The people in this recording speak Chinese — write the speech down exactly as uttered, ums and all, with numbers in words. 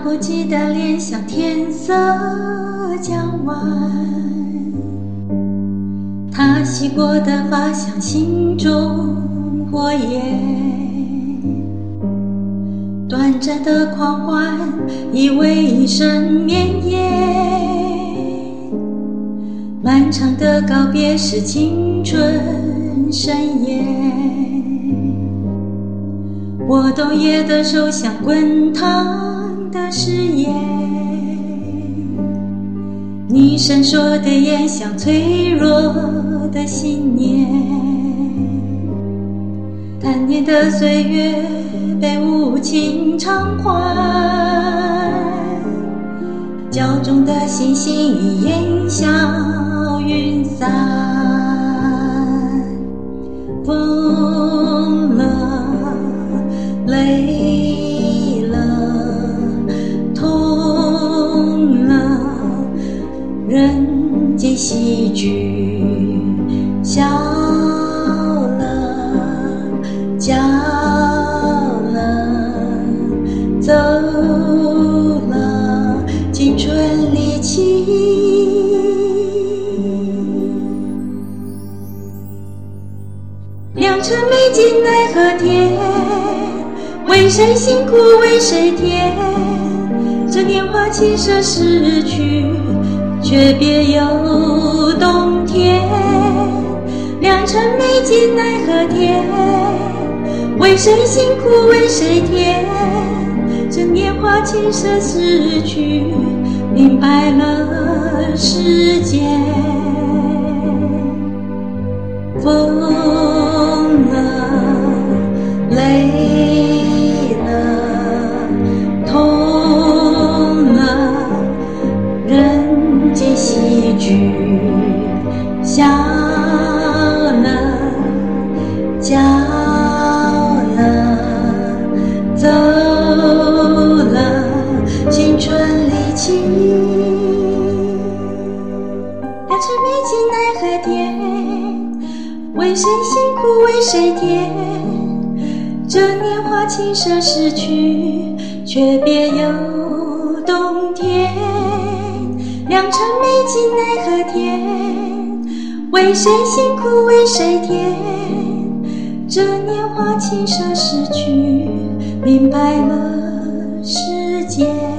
不记得脸像天色将晚，他洗过的发像心中火焰，短暂的狂欢以为一生绵延，漫长的告别是青春盛宴。我冬夜的手像滚烫的誓言，你闪烁的眼像脆弱的信念。贪念的岁月被无情偿还，皎中的星星已烟消云散。疯了，累了，痛了，人间喜剧笑了，叫了，走了，青春离奇。良辰美景奈何天，为谁辛苦为谁甜？这年华轻奢逝去，却别有洞天。良辰美景奈何天，为谁辛苦为谁甜？这年华轻奢逝去，明白了世间。疯了，累了，痛了，人间喜剧笑了，叫了，走了，青春离奇。良辰美景奈何天，为谁辛苦为谁甜？这年华轻奢逝去，却别有洞天。良辰美景奈何天，为谁辛苦为谁甜？这年华轻奢逝去，明白了世间。